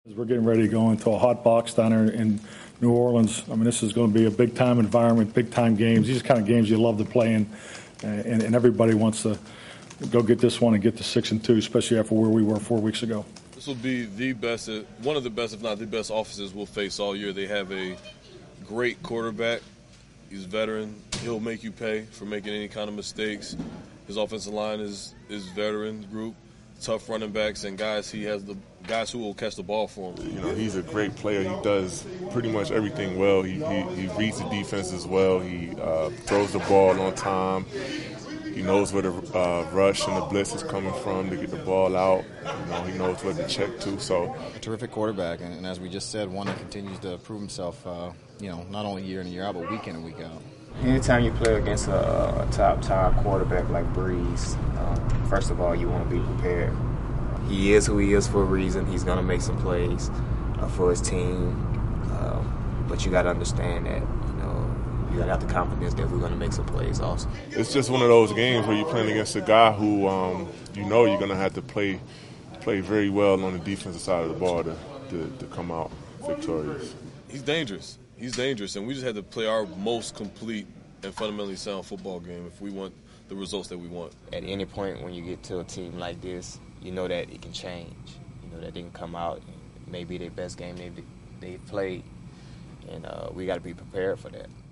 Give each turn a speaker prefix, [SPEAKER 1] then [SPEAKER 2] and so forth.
[SPEAKER 1] As we're getting ready to go into a hot box down there in New Orleans, I mean, this is going to be a big-time environment, big-time games. These are the kind of games you love to play in, and everybody wants to go get this one and get to 6-2, especially after where we were 4 weeks ago.
[SPEAKER 2] This will be the best, one of the best, if not the best, offenses we'll face all year. They have a great quarterback. He's a veteran. He'll make you pay for making any kind of mistakes. His offensive line is veteran group, tough running backs, and guys. He has the guys who will catch the ball for him.
[SPEAKER 3] You know, he's a great player. He does pretty much everything well. He reads the defense as well. He throws the ball on time. He knows where the rush and the blitz is coming from to get the ball out. You know, he knows where to check to. So,
[SPEAKER 4] a terrific quarterback, and as we just said, one that continues to prove himself. Not only year in and year out, but week in and week out.
[SPEAKER 5] Anytime you play against a top quarterback like Brees, first of all, you want to be prepared. He is who he is for a reason. He's going to make some plays for his team, but you got to understand that you got to have the confidence that we're going to make some plays also.
[SPEAKER 3] It's just one of those games where you're playing against a guy who you're going to have to play very well on the defensive side of the ball to come out victorious.
[SPEAKER 2] He's dangerous. He's dangerous, and we just had to play our most complete and fundamentally sound football game if we want the results that we want.
[SPEAKER 6] At any point when you get to a team like this, you know that it can change. You know that they can come out and maybe their best game they've played, and we got to be prepared for that.